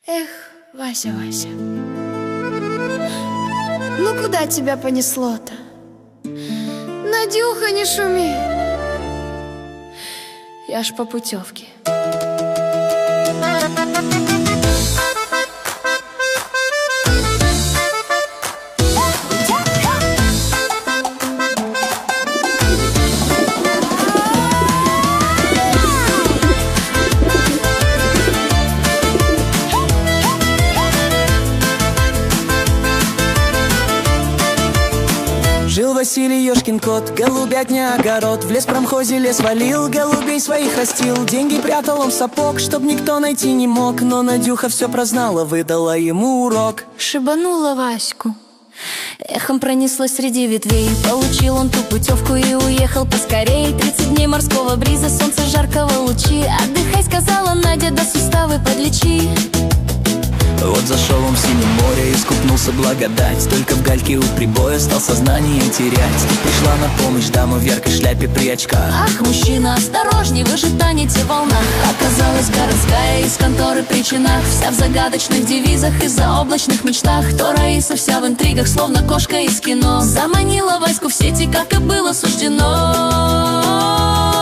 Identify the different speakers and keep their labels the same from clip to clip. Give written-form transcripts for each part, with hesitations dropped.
Speaker 1: Эх, Вася, Вася, ну куда тебя понесло-то? Надюха, не шуми, я ж по путевке.
Speaker 2: Жил Василий ёшкин кот, голубятня огород. В леспромхозе лес валил, голубей своих растил. Деньги прятал он в сапог, чтоб никто найти не мог. Но Надюха все прознала, выдала ему урок.
Speaker 1: Шибанула Ваську, эхом пронеслось среди ветвей. Получил он ту путевку и уехал поскорей. 30 дней морского бриза, солнца жаркого лучи. Отдыхай, сказала Надя, да суставы подлечи.
Speaker 2: Вот зашел он в синее море, искупнулся благодать. Только в гальке у прибоя стал сознание терять. Тут пришла на помощь дама в яркой шляпе при очках.
Speaker 1: Ах, мужчина, осторожней, вы же тонете в волнах. Оказалась городская из конторы при чинах. Вся в загадочных девизах и заоблачных мечтах. То Раиса вся в интригах, словно кошка из кино. Заманила Ваську в сети, как и было суждено.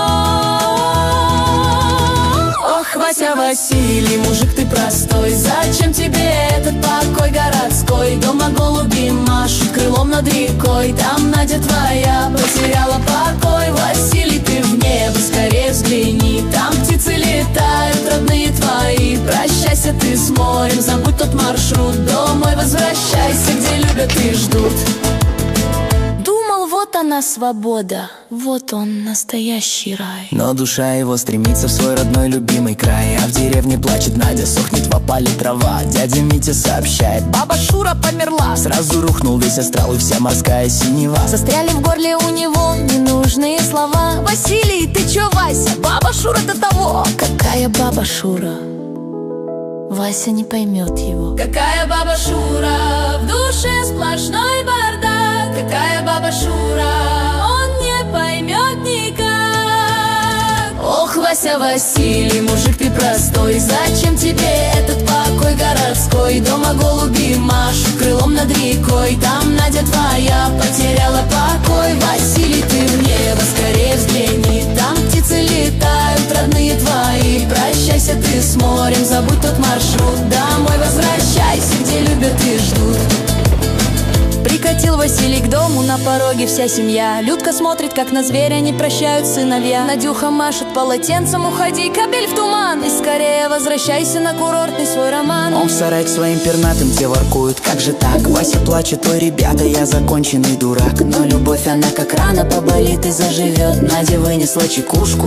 Speaker 2: Ох, Вася, Василий, мужик ты простой. Зачем тебе этот покой городской? Дома голуби машут крылом над рекой. Там Надя твоя потеряла покой. Василий, ты в небо скорее взгляни. Там птицы летают, родные твои. Прощайся ты с морем, забудь тот маршрут. Домой возвращайся, где любят и ждут.
Speaker 1: Думал, вот она свобода, вот он настоящий рай.
Speaker 2: Но душа его стремится в свой родной любимый край. А в деревне плачет Надя, сохнет в опале трава. Дядя Митя сообщает, баба Шура померла. Сразу рухнул весь астрал и вся морская синева.
Speaker 1: Застряли в горле у него ненужные слова. Василий, ты чё, Вася, баба Шура-то того. Какая баба Шура? Вася не поймет его.
Speaker 3: Какая баба Шура? В душе сплошной бардак. Какая баба Шура? Он не поймет никак.
Speaker 1: Ох, Вася, Василий, мужик ты простой. Зачем тебе этот покой городской? Дома голуби машут крылом над рекой. Там Надя твоя потеряла покой. Василий, ты в небо скорее взгляни. Там птицы летают, родные твои. Прощайся ты с морем, забудь тот маршрут. Домой возвращайся, где любят и ждут. Прикатил Василий к дому, на пороге вся семья. Людка смотрит, как на зверя не прощают сыновья. Надюха машет полотенцем, уходи, кабель в туман. И скорее возвращайся на курортный свой роман.
Speaker 2: Он в сарай к своим пернатым те воркует, как же так? Вася плачет, ой, ребята, я законченный дурак. Но любовь, она как рана поболит и заживет. Надя вынесла чекушку.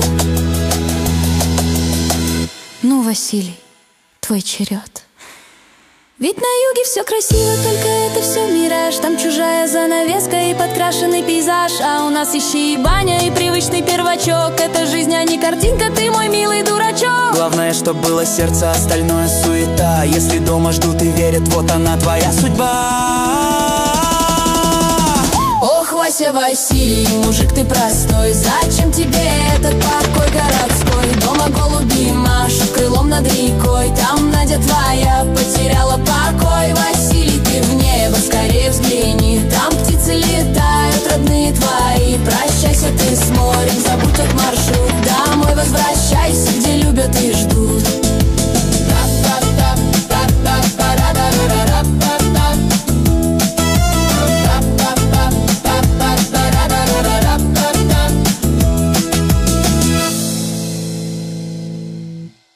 Speaker 1: Ну, Василий, твой черед. Ведь на юге все красиво, только это все мираж. Там чужая занавеска и подкрашенный пейзаж. А у нас ищи и баня, и привычный первачок. Это жизнь, а не картинка, ты мой милый дурачок.
Speaker 2: Главное, чтоб было сердце, остальное суета. Если дома ждут и верят, вот она твоя судьба.
Speaker 1: Ох, Вася, Василий, мужик ты простой. Зачем тебе этот покой городской? Дома голуби машут крылом над рекой. Там Надя твоя